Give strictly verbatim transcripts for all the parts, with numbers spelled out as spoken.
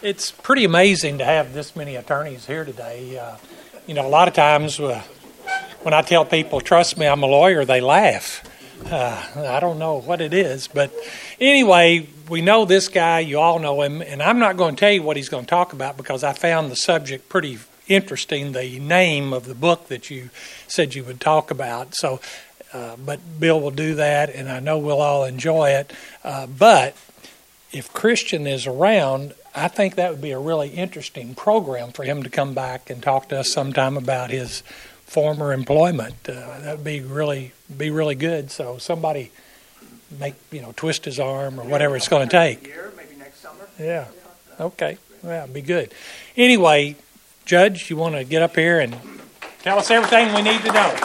it's pretty amazing to have this many attorneys here today. Uh, you know, a lot of times uh, when I tell people, trust me, I'm a lawyer, they laugh. Uh, I don't know what it is. But anyway, we know this guy. You all know him. And I'm not going to tell you what he's going to talk about because I found the subject pretty interesting, the name of the book that you said you would talk about. So, uh, but Bill will do that, and I know we'll all enjoy it. Uh, but if Christian is around, I think that would be a really interesting program for him to come back and talk to us sometime about his former employment. Uh, that would be really be really good. So somebody make you know twist his arm or whatever it's going to take. Maybe next summer. Yeah. Okay. Yeah, it'd be good. Anyway, Judge, you want to get up here and tell us everything we need to know?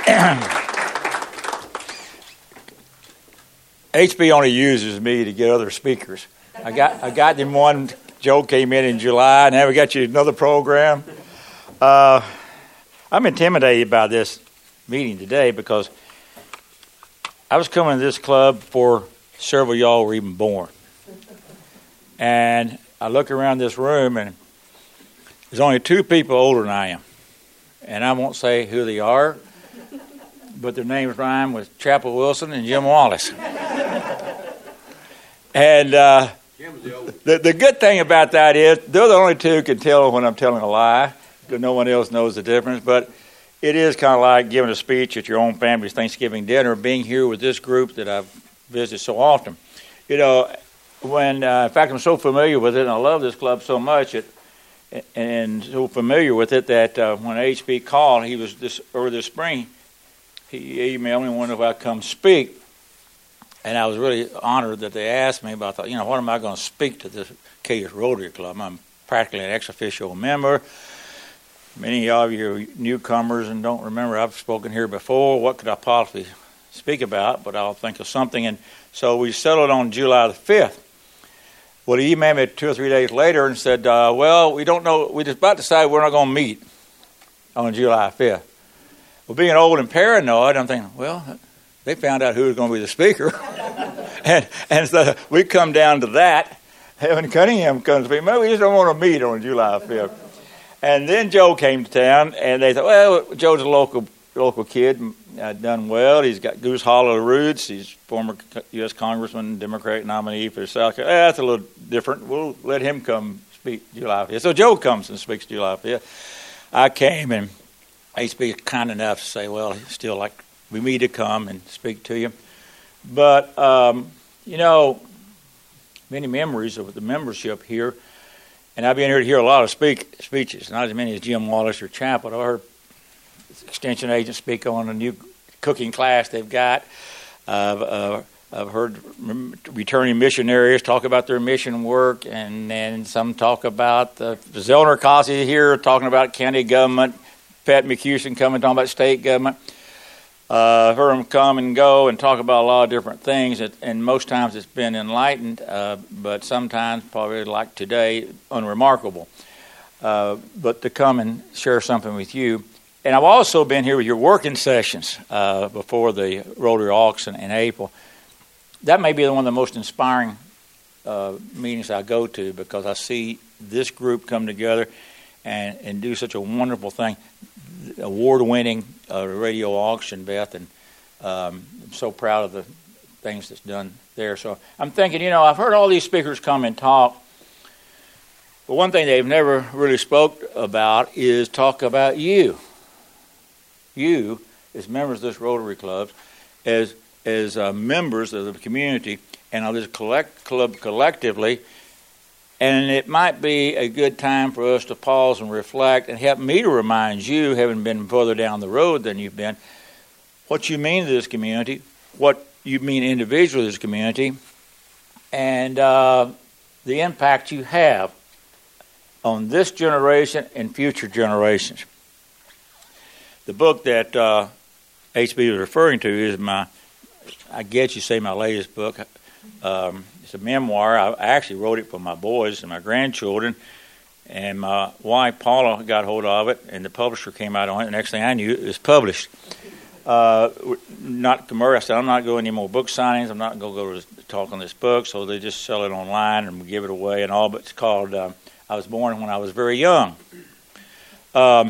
H B only uses me to get other speakers. I got I got him one. Joe came in in July. Now we got you another program. Uh, I'm intimidated by this meeting today because I was coming to this club before several of y'all were even born. And I look around this room and there's only two people older than I am. And I won't say who they are, but their names rhyme with Chapel Wilson and Jim Wallace. And uh, the, the good thing about that is they're the only two who can tell when I'm telling a lie, because no one else knows the difference. But it is kind of like giving a speech at your own family's Thanksgiving dinner, being here with this group that I've visited so often. You know, when uh, in fact I'm so familiar with it, and I love this club so much, it, and so familiar with it that uh, when H B called, he was this early this spring, he emailed me and wondered if I'd come speak. And I was really honored that they asked me, but I thought, you know, what am I going to speak to this Cayuga Rotary Club? I'm practically an ex-officio member. Many of you are newcomers and don't remember I've spoken here before. What could I possibly speak about? But I'll think of something. And so we settled on July the fifth. Well, he emailed me two or three days later and said, uh, well, we don't know. We just about decided we're not going to meet on July fifth. Well, being old and paranoid, I'm thinking, well, they found out who was going to be the speaker. and and so we come down to that. Evan Cunningham comes to me, man, we just don't want to meet on July fifth. And then Joe came to town, and they thought, well, Joe's a local local kid, uh, done well. He's got Goose Hollow roots. He's former U S Congressman, Democratic nominee for South Carolina. Eh, that's a little different. We'll let him come speak July fifth. So Joe comes and speaks July fifth. I came, and H B kind enough to say, well, he'd still like for me to come and speak to you. But, um, you know, many memories of the membership here. And I've been here to hear a lot of speak, speeches, not as many as Jim Wallace or Chapel. I heard extension agents speak on a new cooking class they've got. Uh, uh, I've heard returning missionaries talk about their mission work, and then some talk about uh, Zellner Cossey here talking about county government, Pat McCusion coming talking about state government. Uh, heard them come and go and talk about a lot of different things, and most times it's been enlightened, uh, but sometimes, probably like today, unremarkable. Uh, but to come and share something with you. And I've also been here with your working sessions uh, before the Rotary auction in April. That may be one of the most inspiring uh, meetings I go to, because I see this group come together and, and do such a wonderful thing. Award-winning uh, radio auction, Beth, and um, I'm so proud of the things that's done there. So I'm thinking, you know, I've heard all these speakers come and talk, but one thing they've never really spoke about is talk about you. You, as members of this Rotary Club, as as uh, members of the community, and of this collect, club collectively. And it might be a good time for us to pause and reflect and help me to remind you, having been further down the road than you've been, what you mean to this community, what you mean individually to this community, and uh, the impact you have on this generation and future generations. The book that uh, H B was referring to is my, I guess you say my latest book. Um, It's a memoir. I actually wrote it for my boys and my grandchildren, and my wife Paula got hold of it, and the publisher came out on it. The next thing I knew, it was published. Uh, not commercial. I said, I'm not going to any more book signings. I'm not going to go to talk on this book, so they just sell it online and give it away and all. But it's called uh, I Was Born When I Was Very Young. Um,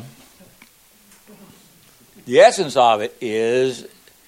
the essence of it is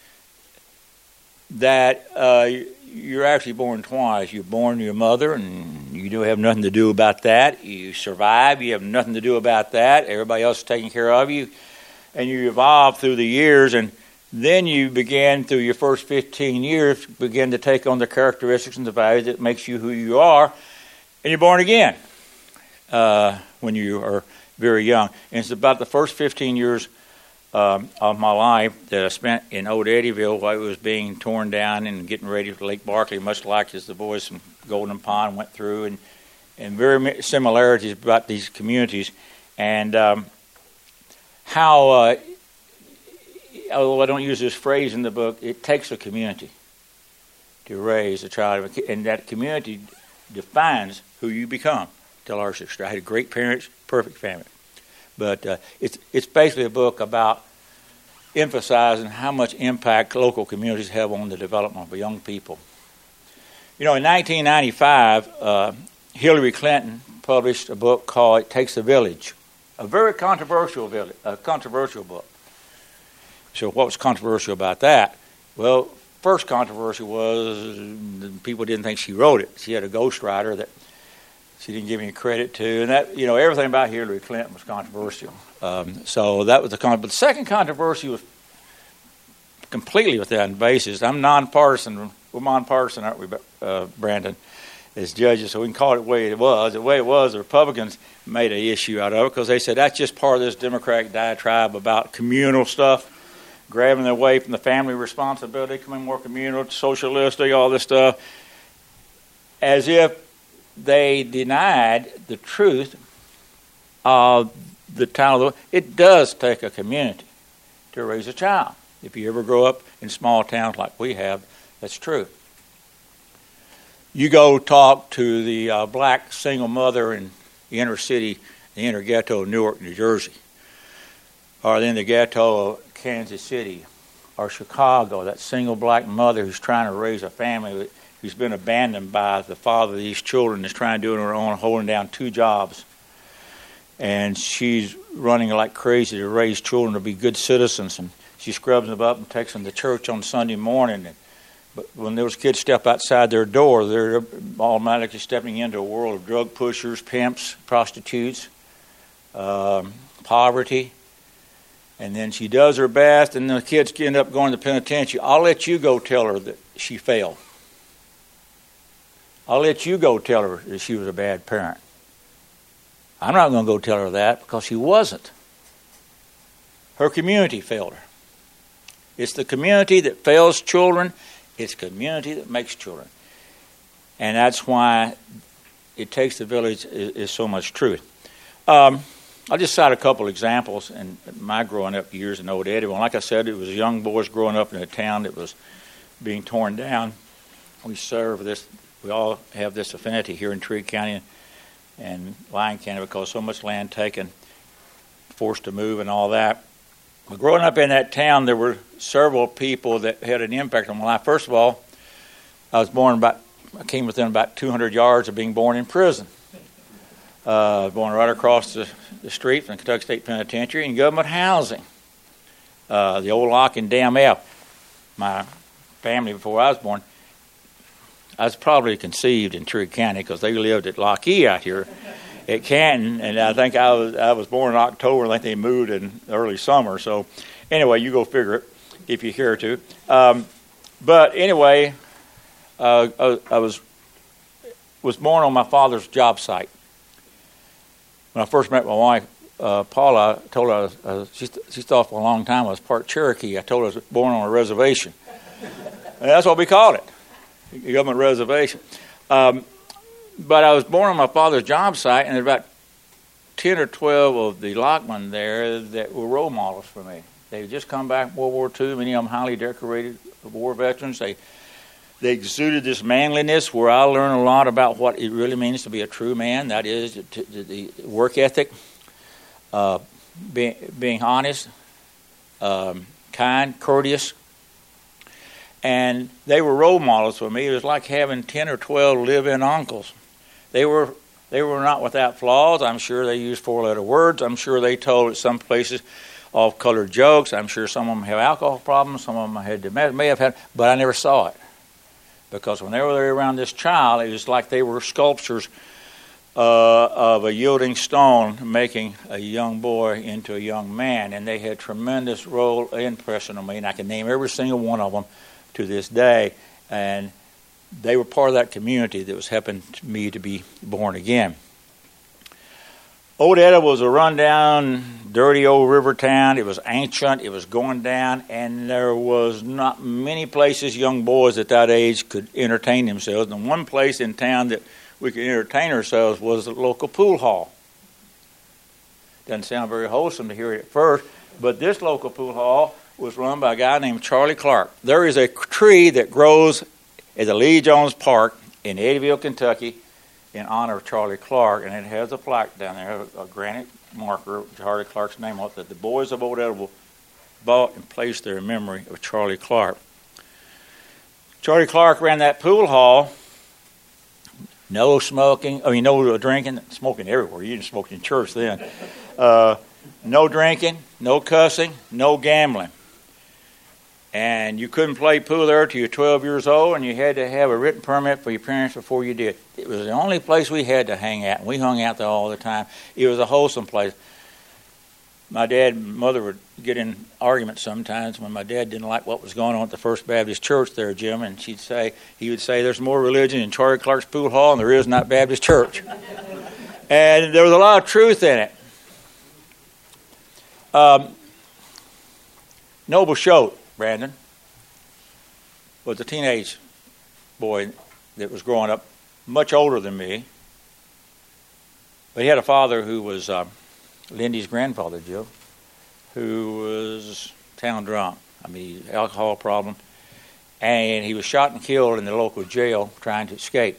that uh, you're actually born twice. You're born to your mother, and you don't have nothing to do about that. You survive. You have nothing to do about that. Everybody else is taking care of you. And you evolve through the years, and then you begin, through your first fifteen years, begin to take on the characteristics and the values that makes you who you are, and you're born again uh, when you are very young. And it's about the first fifteen years um, of my life that I spent in Old Eddyville while it was being torn down and getting ready for Lake Barkley, much like as the boys from Golden Pond went through, and, and very many similarities about these communities. And um, how... Uh, although I don't use this phrase in the book, it takes a community to raise a child, and that community defines who you become. Tell our sister, I had great parents, perfect family. But uh, it's it's basically a book about emphasizing how much impact local communities have on the development of young people. You know, in nineteen ninety-five, uh, Hillary Clinton published a book called It Takes a Village, a very controversial village, a controversial book. So what was controversial about that? Well, first controversy was people didn't think she wrote it. She had a ghostwriter that she didn't give any credit to, and that, you know, everything about Hillary Clinton was controversial. Um, so that was the con. But the second controversy was completely without basis. I'm nonpartisan. We're nonpartisan, aren't we, uh, Brandon, as judges? So we can call it the way it was. The way it was, the Republicans made an issue out of it because they said that's just part of this Democratic diatribe about communal stuff, grabbing away from the family responsibility, becoming more communal, socialistic, all this stuff, as if they denied the truth of the title. It does take a community to raise a child. If you ever grow up in small towns like we have, that's true. You go talk to the uh, black single mother in the inner city, the inner ghetto of Newark, New Jersey, or in the ghetto of Kansas City or Chicago, that single black mother who's trying to raise a family who's been abandoned by the father of these children, is trying to do it on her own, holding down two jobs. And she's running like crazy to raise children to be good citizens. And she scrubs them up and takes them to church on Sunday morning. And, but when those kids step outside their door, they're automatically stepping into a world of drug pushers, pimps, prostitutes, um, poverty. And then she does her best, and the kids end up going to the penitentiary. I'll let you go tell her that she failed. I'll let you go tell her that she was a bad parent. I'm not going to go tell her that because she wasn't. Her community failed her. It's the community that fails children. It's community that makes children. And that's why It Takes a Village is, is so much truth. Um, I'll just cite a couple examples in my growing up years in Old Eddyville. Like I said, it was young boys growing up in a town that was being torn down. We serve this, we all have this affinity here in Trigg County and Lyon County because so much land taken, forced to move and all that. But growing up in that town, there were several people that had an impact on my life. First of all, I was born about, I came within about two hundred yards of being born in prison. Uh, born right across the, the street from the Kentucky State Penitentiary and government housing. Uh, the old Lock and Dam F. My family, before I was born, I was probably conceived in Trigg County because they lived at Lock E out here at Canton, and I think I was I was born in October. I think they moved in early summer. So anyway, you go figure it if you care to. Um, but anyway, uh, I, I was was born on my father's job site. When I first met my wife, uh, Paula, I told her I was, uh, she, she thought for a long time I was part Cherokee. I told her I was born on a reservation. And that's what we called it, a government reservation. Um, but I was born on my father's job site, and there were about ten or twelve of the Lockmen there that were role models for me. They had just come back from World War Two, many of them highly decorated war veterans. They They exuded this manliness where I learned a lot about what it really means to be a true man. That is, to, to, the work ethic, uh, being, being honest, um, kind, courteous. And they were role models for me. It was like having ten or twelve live-in uncles. They were they were not without flaws. I'm sure they used four-letter words. I'm sure they told at some places off-colored jokes. I'm sure some of them have alcohol problems. Some of them had may have had, but I never saw it. Because whenever they were around this child, it was like they were sculptures uh, of a yielding stone making a young boy into a young man. And they had tremendous role impression on me, and I can name every single one of them to this day. And they were part of that community that was helping me to be born again. Old Etta was a rundown, dirty old river town. It was ancient. It was going down, and there was not many places young boys at that age could entertain themselves. And one place in town that we could entertain ourselves was the local pool hall. Doesn't sound very wholesome to hear it at first, but this local pool hall was run by a guy named Charlie Clark. There is a tree that grows at the Lee Jones Park in Eddyville, Kentucky, in honor of Charlie Clark, and it has a plaque down there, a granite marker with Charlie Clark's name on it, that the boys of Old Edible bought and placed there in memory of Charlie Clark. Charlie Clark ran that pool hall. No smoking, I mean, no drinking, smoking everywhere. You didn't smoke in church then. Uh, no drinking, no cussing, no gambling. And you couldn't play pool there till you were twelve years old, and you had to have a written permit for your parents before you did. It was the only place we had to hang out, and we hung out there all the time. It was a wholesome place. My dad and mother would get in arguments sometimes when my dad didn't like what was going on at the First Baptist Church there, Jim, and she'd say, he would say, there's more religion in Charlie Clark's pool hall than there is in that Baptist church. And there was a lot of truth in it. Um, Noble Schultz, Brandon, was a teenage boy that was growing up, much older than me. But he had a father who was uh, Lindy's grandfather, Joe, who was town drunk. I mean, alcohol problem. And he was shot and killed in the local jail trying to escape.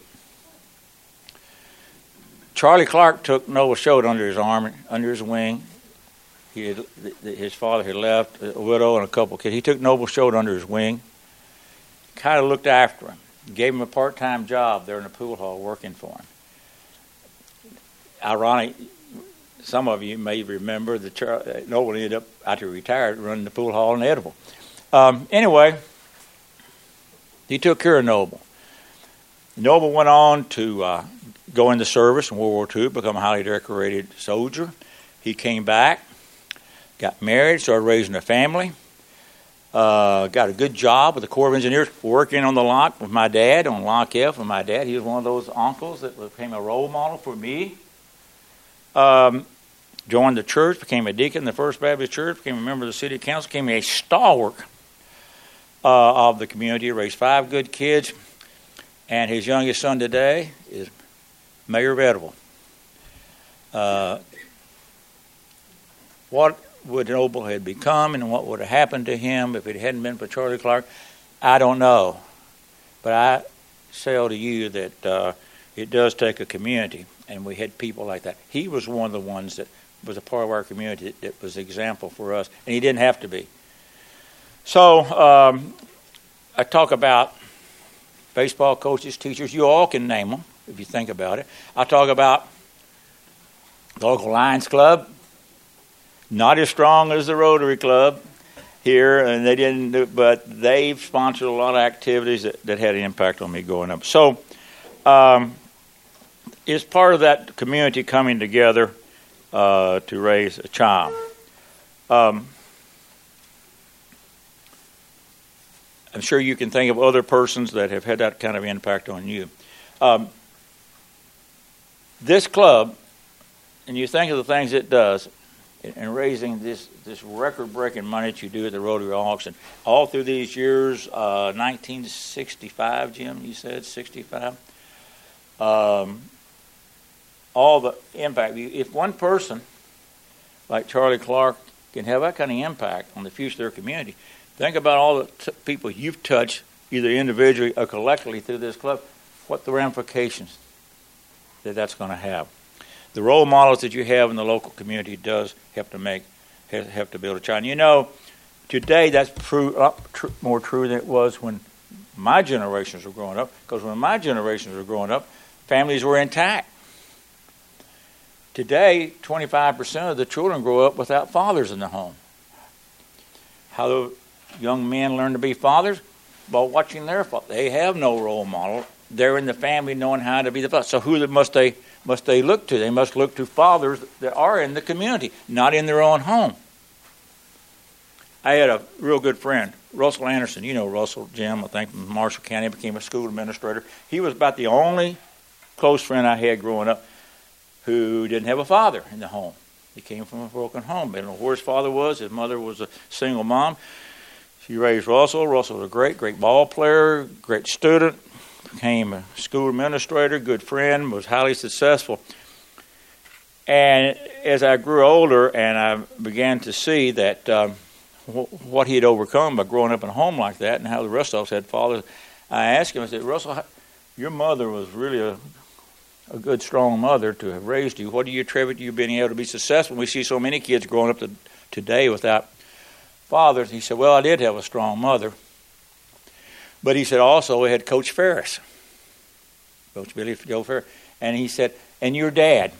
Charlie Clark took Noble Schultz under his arm, under his wing. He had, his father had left, a widow and a couple of kids. He took Noble Schultz under his wing, kind of looked after him, gave him a part-time job there in the pool hall working for him. Ironic, some of you may remember that Noble ended up, after he retired, running the pool hall in Edible. Um, anyway, he took care of Noble. Noble went on to uh, go into service in World War Two, become a highly decorated soldier. He came back, got married, started raising a family, uh, got a good job with the Corps of Engineers, working on the lock with my dad, on Lock F with my dad. He was one of those uncles that became a role model for me. Um, joined the church, became a deacon in the First Baptist Church, became a member of the city council, became a stalwart uh, of the community, raised five good kids, and his youngest son today is mayor of Edible. Uh, what would Noble have become and what would have happened to him if it hadn't been for Charlie Clark, I don't know. But I say to you that uh, it does take a community, and we had people like that. He was one of the ones that was a part of our community that, that was an example for us, and he didn't have to be. So um, I talk about baseball coaches, teachers. You all can name them if you think about it. I talk about the local Lions Club. Not as strong as the Rotary Club here, and they didn't do, but they've sponsored a lot of activities that, that had an impact on me growing up. So um, it's part of that community coming together uh, to raise a child. Um, I'm sure you can think of other persons that have had that kind of impact on you. Um, this club, and you think of the things it does, and raising this, this record-breaking money that you do at the Rotary auction. All through these years, uh, nineteen sixty-five, Jim, you said, sixty-five. Um, all the impact. If one person, like Charlie Clark, can have that kind of impact on the future of their community, think about all the t- people you've touched, either individually or collectively through this club, what the ramifications that that's going to have. The role models that you have in the local community does have to make, have to build a child. And you know, today that's true, uh, tr- more true than it was when my generations were growing up, because when my generations were growing up, families were intact. Today, twenty-five percent of the children grow up without fathers in the home. How do young men learn to be fathers? By watching their father. They have no role model. They're in the family knowing how to be the father. So who must they must they look to? They must look to fathers that are in the community, not in their own home. I had a real good friend, Russell Anderson. You know Russell, Jim, I think, from Marshall County, became a school administrator. He was about the only close friend I had growing up who didn't have a father in the home. He came from a broken home. I don't know who his father was. His mother was a single mom. She raised Russell. Russell was a great, great ball player, great student, became a school administrator, good friend, was highly successful. And as I grew older and I began to see that um, wh- what he had overcome by growing up in a home like that and how the rest of us had fathers, I asked him, I said, Russell, your mother was really a, a good, strong mother to have raised you. What do you attribute to you being able to be successful? We see so many kids growing up to, today without fathers. He said, well, I did have a strong mother. But he said also we had Coach Ferris, Coach Billy Joe Ferris. And he said, and your dad.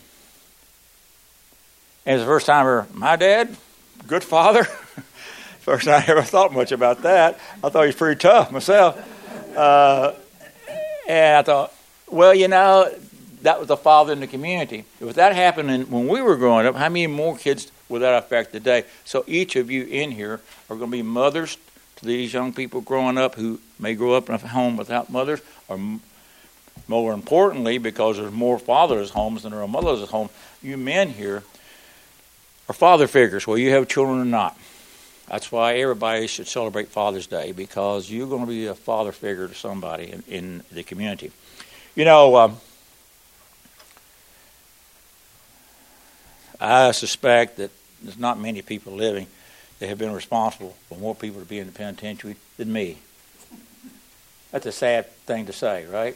And it's the first time I ever, my dad, good father. First time I ever thought much about that. I thought he was pretty tough myself. Uh, and I thought, well, you know, that was the father in the community. If that happened when we were growing up, how many more kids would that affect today? So each of you in here are going to be mothers to these young people growing up who may grow up in a home without mothers, or more importantly, because there's more fathers' homes than there are mothers' homes, you men here are father figures, whether you have children or not. That's why everybody should celebrate Father's Day, because you're going to be a father figure to somebody in, in the community. You know, um, I suspect that there's not many people living that have been responsible for more people to be in the penitentiary than me. That's a sad thing to say, right?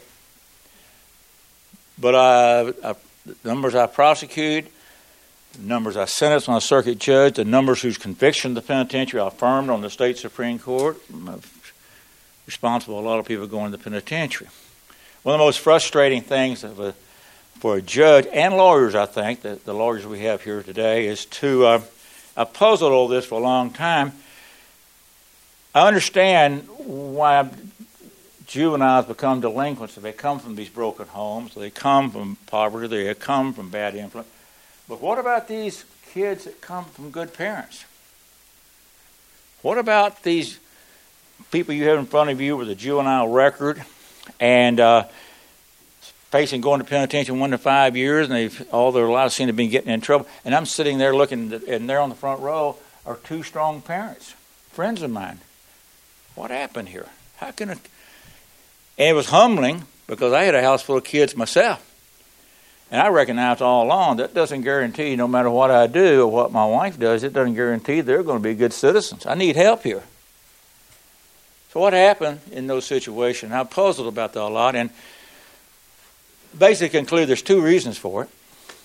But I, I, the numbers I prosecute, the numbers I sentenced on a circuit judge, the numbers whose conviction in the penitentiary I affirmed on the state Supreme Court, I'm responsible for a lot of people going to the penitentiary. One of the most frustrating things of a for a judge and lawyers, I think, the, the lawyers we have here today, is to, uh, I puzzled all this for a long time. I understand why juveniles become delinquents. They come from these broken homes, they come from poverty, they come from bad influence. But what about these kids that come from good parents? What about these people you have in front of you with a juvenile record and uh, facing going to penitentiary one to five years, and they've all their lives seem to be getting in trouble. And I'm sitting there looking, and there on the front row are two strong parents, friends of mine. What happened here? How can it? And it was humbling, because I had a house full of kids myself, and I recognized all along that doesn't guarantee, no matter what I do or what my wife does, it doesn't guarantee they're going to be good citizens. I need help here. So what happened in those situations? I puzzled about that a lot, and basically conclude there's two reasons for it.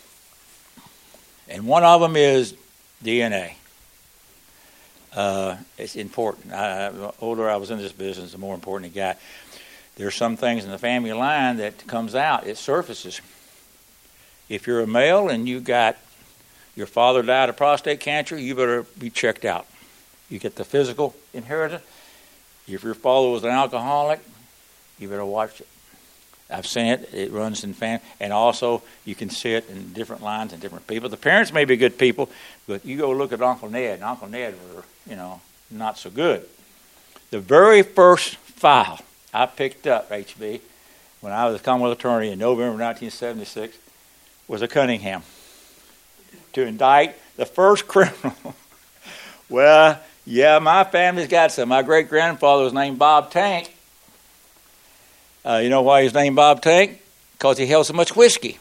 And one of them is D N A. Uh, it's important. I, the older I was in this business, the more important it got. There's some things in the family line that comes out, it surfaces. If you're a male and you got, your father died of prostate cancer, you better be checked out. You get the physical inheritance. If your father was an alcoholic, you better watch it. I've seen it. It runs in family. And also, you can see it in different lines and different people. The parents may be good people, but you go look at Uncle Ned, and Uncle Ned was, you know, not so good. The very first file I picked up, H B, when I was a Commonwealth attorney in November nineteen seventy-six, was a Cunningham to indict the first criminal. Well, yeah, my family's got some. My great-grandfather was named Bob Tank. Uh, you know why he's named Bob Tank? Because he held so much whiskey.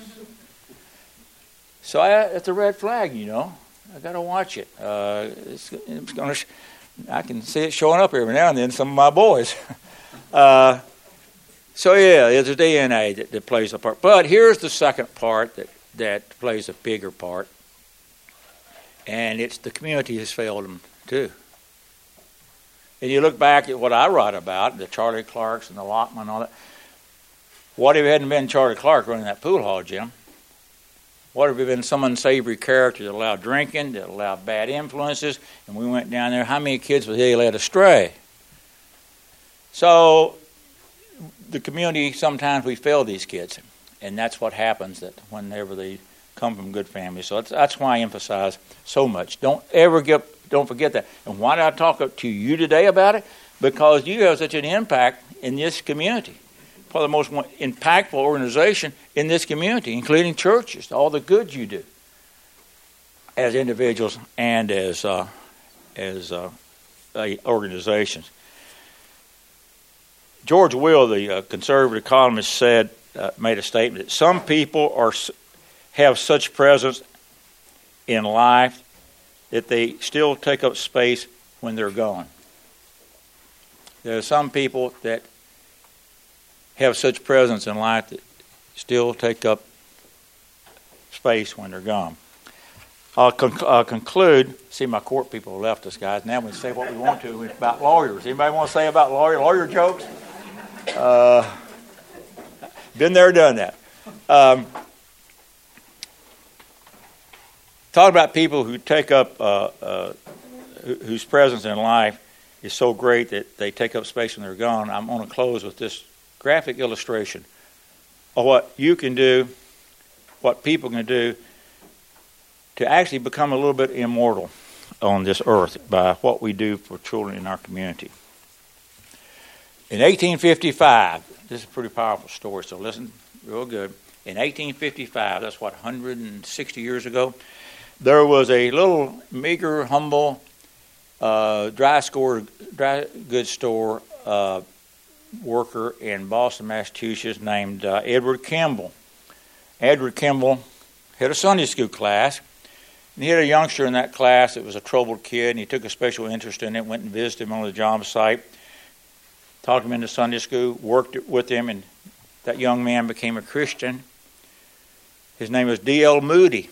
So I, it's a red flag, you know. I got to watch it. Uh, it's, it's gonna. Sh- I can see it showing up every now and then. Some of my boys. uh, so yeah, it's a D N A that, that plays a part. But here's the second part that that plays a bigger part, and it's the community has failed them too. And you look back at what I write about, the Charlie Clarks and the Lockman and all that. What if it hadn't been Charlie Clark running that pool hall, Jim? What if it had been some unsavory character that allowed drinking, that allowed bad influences, and we went down there? How many kids was he led astray? So the community, sometimes we fail these kids, and that's what happens that whenever they come from good families. So that's, that's why I emphasize so much. Don't ever get, don't forget that. And why did I talk to you today about it? Because you have such an impact in this community. Probably the most impactful organization in this community, including churches, all the good you do as individuals and as uh, as uh, organizations. George Will, the uh, conservative economist, said, uh, made a statement that some people are have such presence in life that they still take up space when they're gone. There are some people that have such presence in life that still take up space when they're gone. I'll, conc- I'll conclude. See, my court people left us, guys. Now we can say what we want to about lawyers. Anybody want to say about lawyer lawyer jokes? Uh, been there, done that. Um, talk about people who take up, uh, uh, whose presence in life is so great that they take up space when they're gone. I'm going to close with this graphic illustration of what you can do, what people can do to actually become a little bit immortal on this earth by what we do for children in our community. In eighteen fifty-five, this is a pretty powerful story, so listen real good. In eighteen fifty-five, that's what, one hundred sixty years ago, there was a little meager, humble, uh, dry, score, dry goods store uh, worker in Boston, Massachusetts, named uh, Edward Kimball. Edward Kimball had a Sunday school class, and he had a youngster in that class that was a troubled kid, and he took a special interest in it, went and visited him on the job site, talked him into Sunday school, worked with him, and that young man became a Christian. His name was D L Moody.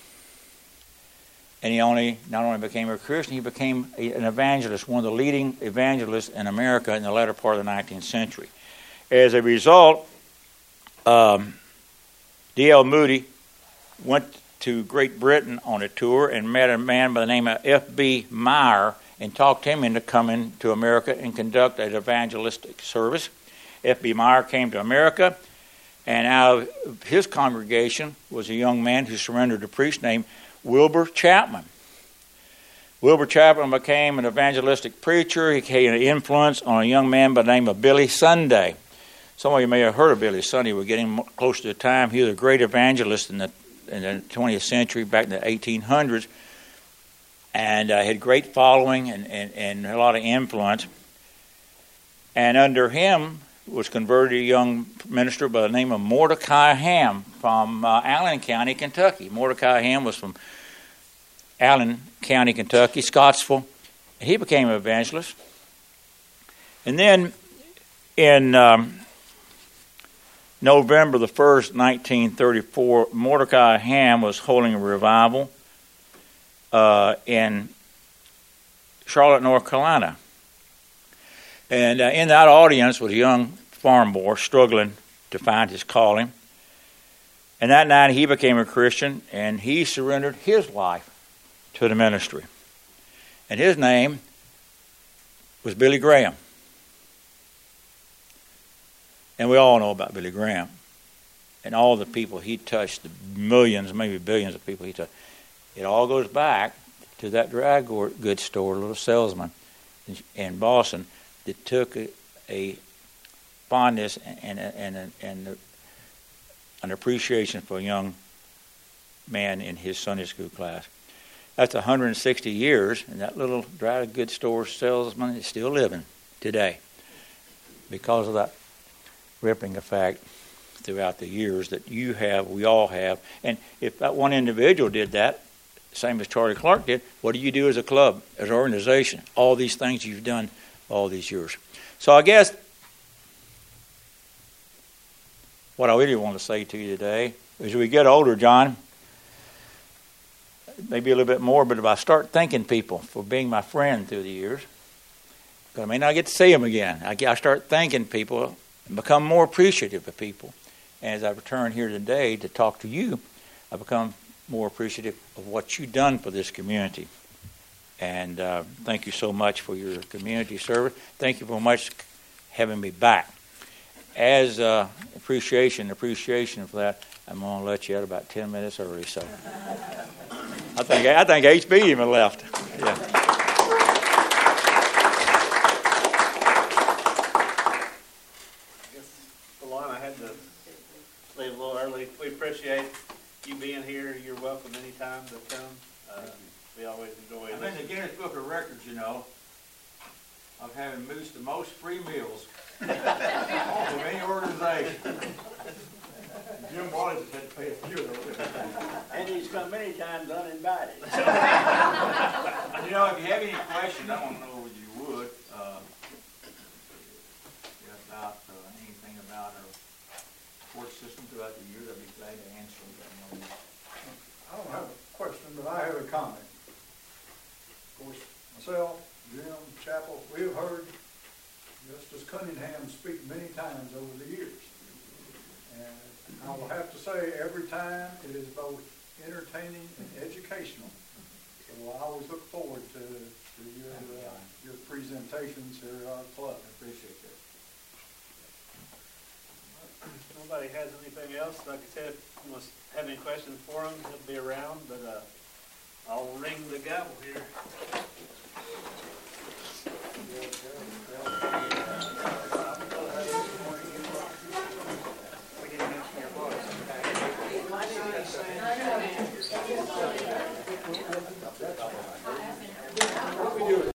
And he only not only became a Christian, he became a, an evangelist, one of the leading evangelists in America in the latter part of the nineteenth century. As a result, um, D L Moody went to Great Britain on a tour and met a man by the name of F B Meyer and talked him into coming to America and conduct an evangelistic service. F B Meyer came to America, and out of his congregation was a young man who surrendered to preach named Wilbur Chapman. Wilbur Chapman became an evangelistic preacher. He had an influence on a young man by the name of Billy Sunday. Some of you may have heard of Billy Sunday. We're getting close to the time. He was a great evangelist in the, in the twentieth century, back in the eighteen hundreds, and uh, had great following and, and, and a lot of influence. And under him was converted a young minister by the name of Mordecai Ham from uh, Allen County, Kentucky. Mordecai Ham was from Allen County, Kentucky, Scottsville. And he became an evangelist. And then in um, November the first, nineteen thirty-four, Mordecai Ham was holding a revival uh, in Charlotte, North Carolina. And uh, in that audience was a young farm boy struggling to find his calling. And that night he became a Christian, and he surrendered his life to the ministry. And his name was Billy Graham. And we all know about Billy Graham and all the people he touched, the millions, maybe billions of people he touched. It all goes back to that dry goods store, little salesman in Boston, that took a, a fondness and, and, and, and an appreciation for a young man in his Sunday school class. That's one hundred sixty years, and that little dry goods store salesman is still living today because of that rippling effect throughout the years that you have, we all have. And if that one individual did that, same as Charlie Clark did, what do you do as a club, as an organization? All these things you've done all these years. So I guess what I really want to say to you today is, as we get older, John, maybe a little bit more, but if I start thanking people for being my friend through the years, 'Cause I may not get to see them again. I, I start thanking people and become more appreciative of people. And as I return here today to talk to you, I become more appreciative of what you've done for this community. And uh, thank you so much for your community service. Thank you very much for having me back. As uh, appreciation, appreciation for that, I'm going to let you out about ten minutes early. So I think I think H B even left. Yeah. Alon, I had to leave a little early. We appreciate you being here. You're welcome anytime to come. Uh, we always enjoy it. I'm in the Guinness Book of Records, you know, of having most the most free meals of any organization. Jim Wallace has had to pay a few of those. And he's come many times uninvited. You know, if you have any questions, I want to know if you would, uh, about uh, anything about our court system throughout the years, I'd be glad to answer them. I don't have a question, but I have a comment. Of course, myself, Jim, Chapel, we have heard Justice Cunningham speak many times over the years. And I will have to say, every time it is both entertaining and educational. So I always look forward to, to your, uh, your presentations here at our club. I appreciate that. If nobody has anything else, like I said, if you want to have any questions for him, he'll be around. But uh, I'll ring the gavel here.